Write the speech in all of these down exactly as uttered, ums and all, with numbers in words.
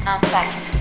Impact.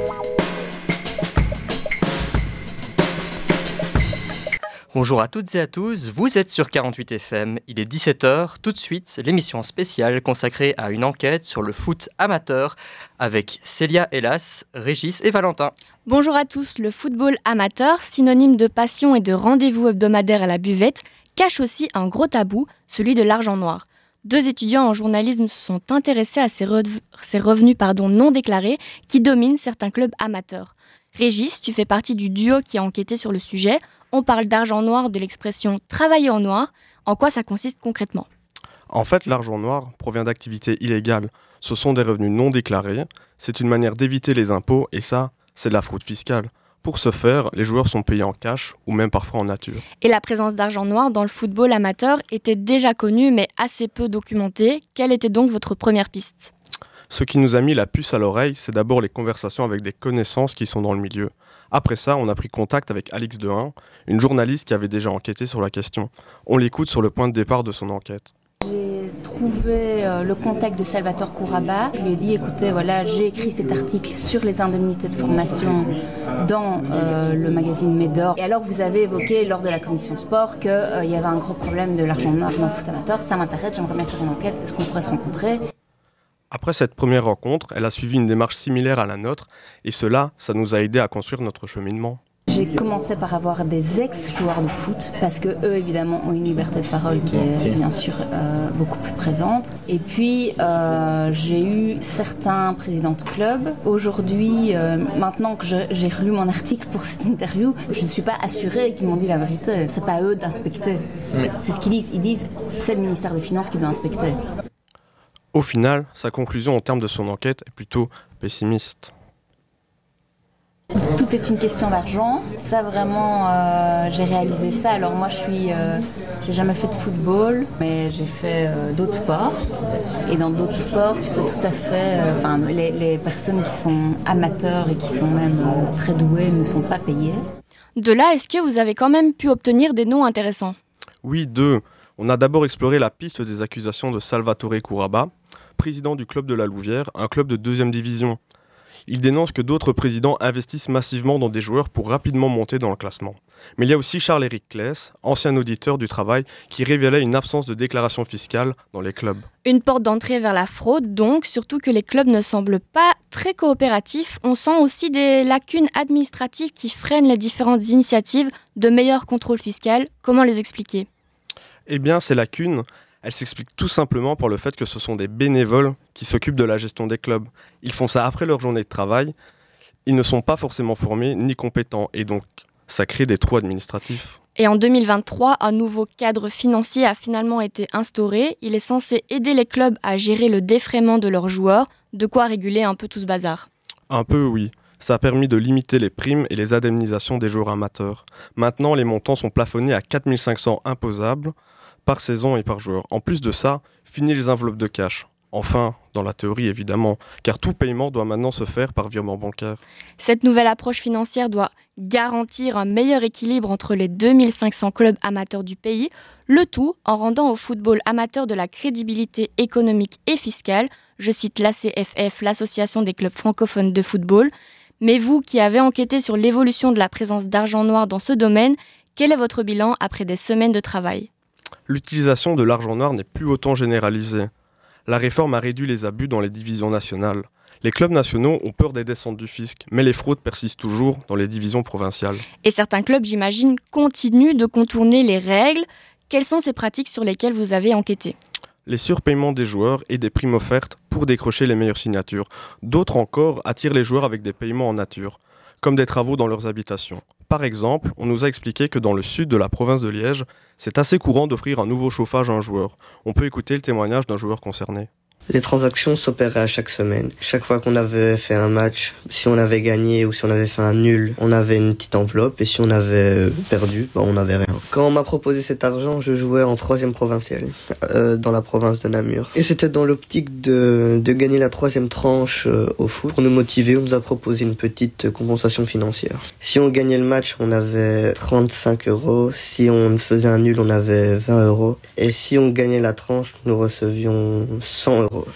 Bonjour à toutes et à tous, vous êtes sur quarante-huit F M, il est dix-sept heures, tout de suite l'émission spéciale consacrée à une enquête sur le foot amateur avec Célia Hélas, Régis et Valentin. Bonjour à tous, le football amateur, synonyme de passion et de rendez-vous hebdomadaire à la buvette, cache aussi un gros tabou, celui de l'argent noir. Deux étudiants en journalisme se sont intéressés à ces, rev- ces revenus pardon, non déclarés qui dominent certains clubs amateurs. Régis, tu fais partie du duo qui a enquêté sur le sujet. On parle d'argent noir, de l'expression « travailler en noir ». En quoi ça consiste concrètement ? En fait, l'argent noir provient d'activités illégales. Ce sont des revenus non déclarés. C'est une manière d'éviter les impôts et ça, c'est de la fraude fiscale. Pour ce faire, les joueurs sont payés en cash ou même parfois en nature. Et la présence d'argent noir dans le football amateur était déjà connue mais assez peu documentée. Quelle était donc votre première piste ? Ce qui nous a mis la puce à l'oreille, c'est d'abord les conversations avec des connaissances qui sont dans le milieu. Après ça, on a pris contact avec Alix Dehain, une journaliste qui avait déjà enquêté sur la question. On l'écoute sur le point de départ de son enquête. J'ai trouvé euh, le contact de Salvatore Couraba. Je lui ai dit, écoutez, voilà, j'ai écrit cet article sur les indemnités de formation dans euh, le magazine Médor. Et alors, vous avez évoqué lors de la commission sport qu'il euh, y avait un gros problème de l'argent noir dans le foot amateur. Ça m'intéresse, j'aimerais bien faire une enquête. Est-ce qu'on pourrait se rencontrer ? Après cette première rencontre, elle a suivi une démarche similaire à la nôtre, et cela, ça nous a aidé à construire notre cheminement. J'ai commencé par avoir des ex-joueurs de foot, parce que eux, évidemment, ont une liberté de parole qui est bien sûr euh, beaucoup plus présente. Et puis, euh, j'ai eu certains présidents de clubs. Aujourd'hui, euh, maintenant que je, j'ai relu mon article pour cette interview, je ne suis pas assurée qu'ils m'ont dit la vérité. C'est pas à eux d'inspecter. Oui. C'est ce qu'ils disent. Ils disent, c'est le ministère des Finances qui doit inspecter. Au final, sa conclusion en termes de son enquête est plutôt pessimiste. Tout est une question d'argent. Ça, vraiment, euh, j'ai réalisé ça. Alors moi, je suis, euh, j'ai jamais fait de football, mais j'ai fait euh, d'autres sports. Et dans d'autres sports, tu peux tout à fait... Enfin, euh, les, les personnes qui sont amateurs et qui sont même euh, très douées ne sont pas payées. De là, est-ce que vous avez quand même pu obtenir des noms intéressants ? Oui, deux. On a d'abord exploré la piste des accusations de Salvatore Couraba, président du club de la Louvière, un club de deuxième division. Il dénonce que d'autres présidents investissent massivement dans des joueurs pour rapidement monter dans le classement. Mais il y a aussi Charles-Éric Claes, ancien auditeur du travail, qui révélait une absence de déclaration fiscale dans les clubs. Une porte d'entrée vers la fraude, donc, surtout que les clubs ne semblent pas très coopératifs. On sent aussi des lacunes administratives qui freinent les différentes initiatives de meilleur contrôle fiscal. Comment les expliquer ? Eh bien, ces lacunes, elles s'expliquent tout simplement par le fait que ce sont des bénévoles qui s'occupent de la gestion des clubs. Ils font ça après leur journée de travail. Ils ne sont pas forcément formés ni compétents et donc ça crée des trous administratifs. Et en deux mille vingt-trois, un nouveau cadre financier a finalement été instauré. Il est censé aider les clubs à gérer le défraiement de leurs joueurs, de quoi réguler un peu tout ce bazar. Un peu, oui. Ça a permis de limiter les primes et les indemnisations des joueurs amateurs. Maintenant, les montants sont plafonnés à quatre mille cinq cents imposables par saison et par joueur. En plus de ça, fini les enveloppes de cash. Enfin, dans la théorie évidemment, car tout paiement doit maintenant se faire par virement bancaire. Cette nouvelle approche financière doit garantir un meilleur équilibre entre les deux mille cinq cents clubs amateurs du pays, le tout en rendant au football amateur de la crédibilité économique et fiscale. Je cite l'A C F F, l'Association des clubs francophones de football. Mais vous qui avez enquêté sur l'évolution de la présence d'argent noir dans ce domaine, quel est votre bilan après des semaines de travail ? L'utilisation de l'argent noir n'est plus autant généralisée. La réforme a réduit les abus dans les divisions nationales. Les clubs nationaux ont peur des descentes du fisc, mais les fraudes persistent toujours dans les divisions provinciales. Et certains clubs, j'imagine, continuent de contourner les règles. Quelles sont ces pratiques sur lesquelles vous avez enquêté ? Les surpaiements des joueurs et des primes offertes pour décrocher les meilleures signatures. D'autres encore attirent les joueurs avec des paiements en nature, comme des travaux dans leurs habitations. Par exemple, on nous a expliqué que dans le sud de la province de Liège, c'est assez courant d'offrir un nouveau chauffage à un joueur. On peut écouter le témoignage d'un joueur concerné. Les transactions s'opéraient à chaque semaine. Chaque fois qu'on avait fait un match, si on avait gagné ou si on avait fait un nul, on avait une petite enveloppe et si on avait perdu, bah on n'avait rien. Quand on m'a proposé cet argent, je jouais en troisième provinciale, euh, dans la province de Namur. Et c'était dans l'optique de, de gagner la troisième tranche euh, au foot. Pour nous motiver, on nous a proposé une petite compensation financière. Si on gagnait le match, on avait trente-cinq euros. Si on faisait un nul, on avait vingt euros. Et si on gagnait la tranche, nous recevions cent euros.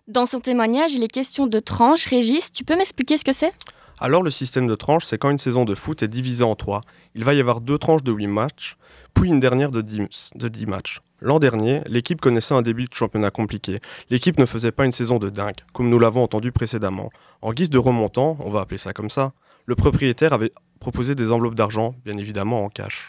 Dans son témoignage, il est question de tranches. Régis, tu peux m'expliquer ce que c'est ? Alors le système de tranches, c'est quand une saison de foot est divisée en trois. Il va y avoir deux tranches de huit matchs, puis une dernière de dix, de dix matchs. L'an dernier, l'équipe connaissait un début de championnat compliqué. L'équipe ne faisait pas une saison de dingue, comme nous l'avons entendu précédemment. En guise de remontant, on va appeler ça comme ça, le propriétaire avait proposé des enveloppes d'argent, bien évidemment en cash.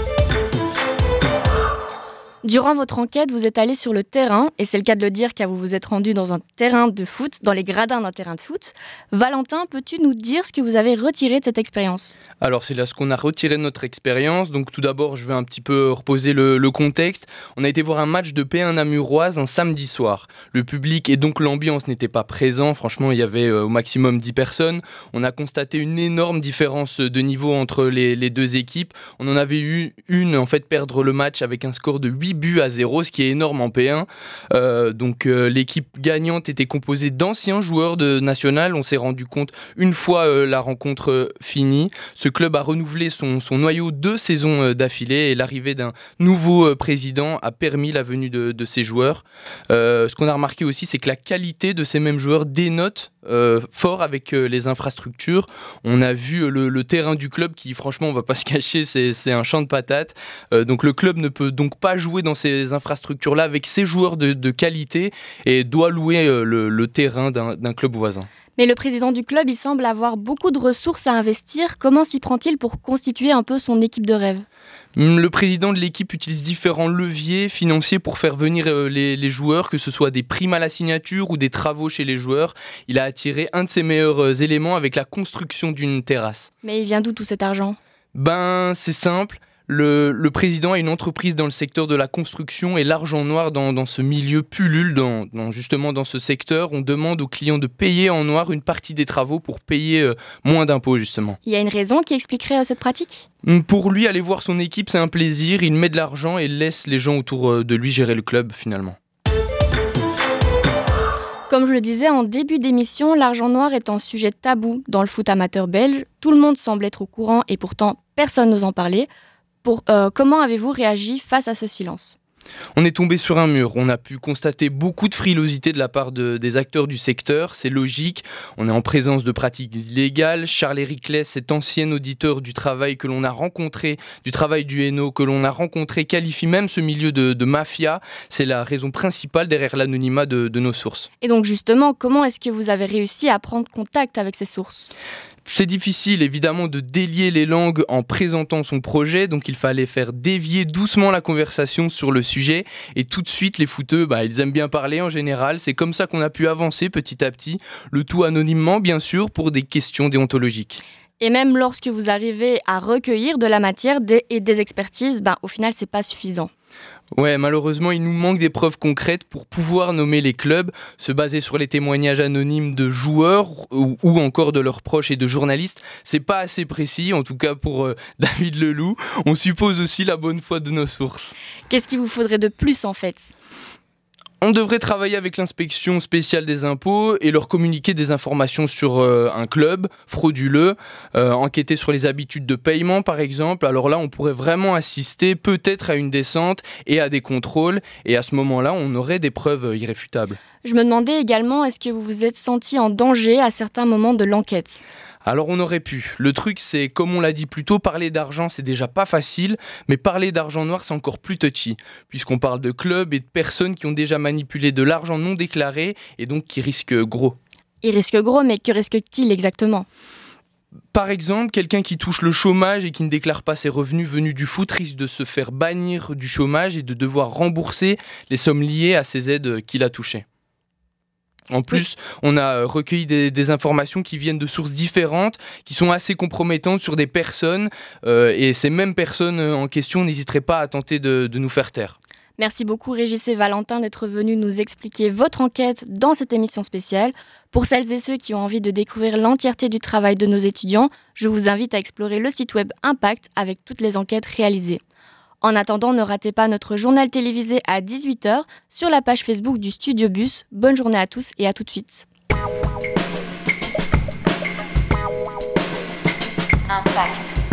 Durant votre enquête, vous êtes allé sur le terrain, et c'est le cas de le dire car vous vous êtes rendu dans un terrain de foot, dans les gradins d'un terrain de foot. Valentin, peux-tu nous dire ce que vous avez retiré de cette expérience ? Alors c'est là ce qu'on a retiré de notre expérience. Donc tout d'abord, je vais un petit peu reposer le, le contexte. On a été voir un match de P un Namuroise un samedi soir. Le public et donc l'ambiance n'étaient pas présents. Franchement, il y avait euh, au maximum dix personnes. On a constaté une énorme différence de niveau entre les, les deux équipes. On en avait eu une, en fait, perdre le match avec un score de huit buts à zéro, ce qui est énorme en P un. Euh, donc euh, l'équipe gagnante était composée d'anciens joueurs de National. On s'est rendu compte une fois euh, la rencontre euh, finie. Ce club a renouvelé son, son noyau deux saisons euh, d'affilée et l'arrivée d'un nouveau euh, président a permis la venue de, de ces joueurs. Euh, ce qu'on a remarqué aussi, c'est que la qualité de ces mêmes joueurs dénote Euh, fort avec euh, les infrastructures. On a vu euh, le, le terrain du club qui, franchement, on va pas se cacher, c'est, c'est un champ de patates. Euh, donc le club ne peut donc pas jouer dans ces infrastructures-là avec ses joueurs de, de qualité et doit louer euh, le, le terrain d'un, d'un club voisin. Mais le président du club, il semble avoir beaucoup de ressources à investir. Comment s'y prend-il pour constituer un peu son équipe de rêve ? Le président de l'équipe utilise différents leviers financiers pour faire venir les, les joueurs, que ce soit des primes à la signature ou des travaux chez les joueurs. Il a attiré un de ses meilleurs éléments avec la construction d'une terrasse. Mais il vient d'où tout cet argent ? Ben, c'est simple. Le, le président a une entreprise dans le secteur de la construction et l'argent noir dans, dans ce milieu pullule, dans, dans, justement dans ce secteur. On demande aux clients de payer en noir une partie des travaux pour payer euh, moins d'impôts, justement. Il y a une raison qui expliquerait euh, cette pratique ? Pour lui, aller voir son équipe, c'est un plaisir. Il met de l'argent et laisse les gens autour de lui gérer le club, finalement. Comme je le disais en début d'émission, l'argent noir est un sujet tabou dans le foot amateur belge. Tout le monde semble être au courant et pourtant personne n'ose en parler. Pour, euh, comment avez-vous réagi face à ce silence ? On est tombé sur un mur. On a pu constater beaucoup de frilosité de la part de, des acteurs du secteur. C'est logique. On est en présence de pratiques illégales. Charles Hériclès, cet ancien auditeur du travail que l'on a rencontré, du travail du Hainaut que l'on a rencontré, qualifie même ce milieu de, de mafia. C'est la raison principale derrière l'anonymat de, de nos sources. Et donc justement, comment est-ce que vous avez réussi à prendre contact avec ces sources ? C'est difficile évidemment de délier les langues en présentant son projet, donc il fallait faire dévier doucement la conversation sur le sujet et tout de suite les footeux, bah, ils aiment bien parler en général, c'est comme ça qu'on a pu avancer petit à petit, le tout anonymement bien sûr pour des questions déontologiques. Et même lorsque vous arrivez à recueillir de la matière des, et des expertises, bah, au final c'est pas suffisant. Ouais, malheureusement, il nous manque des preuves concrètes pour pouvoir nommer les clubs. Se baser sur les témoignages anonymes de joueurs ou, ou encore de leurs proches et de journalistes, c'est pas assez précis, en tout cas pour euh, David Leloup. On suppose aussi la bonne foi de nos sources. Qu'est-ce qu'il vous faudrait de plus en fait ? On devrait travailler avec l'inspection spéciale des impôts et leur communiquer des informations sur euh, un club frauduleux, euh, enquêter sur les habitudes de paiement par exemple. Alors là, on pourrait vraiment assister peut-être à une descente et à des contrôles et à ce moment-là, on aurait des preuves irréfutables. Je me demandais également, est-ce que vous vous êtes senti en danger à certains moments de l'enquête ? Alors on aurait pu. Le truc c'est, comme on l'a dit plus tôt, parler d'argent c'est déjà pas facile, mais parler d'argent noir c'est encore plus touchy, puisqu'on parle de clubs et de personnes qui ont déjà manipulé de l'argent non déclaré et donc qui risquent gros. Ils risquent gros, mais que risquent-ils exactement ? Par exemple, quelqu'un qui touche le chômage et qui ne déclare pas ses revenus venus du foot risque de se faire bannir du chômage et de devoir rembourser les sommes liées à ces aides qu'il a touchées. En plus, on a recueilli des, des informations qui viennent de sources différentes, qui sont assez compromettantes sur des personnes, euh, et ces mêmes personnes en question n'hésiteraient pas à tenter de, de nous faire taire. Merci beaucoup Régis et Valentin d'être venus nous expliquer votre enquête dans cette émission spéciale. Pour celles et ceux qui ont envie de découvrir l'entièreté du travail de nos étudiants, je vous invite à explorer le site web Impact avec toutes les enquêtes réalisées. En attendant, ne ratez pas notre journal télévisé à dix-huit heures sur la page Facebook du Studio Bus. Bonne journée à tous et à tout de suite. Impact.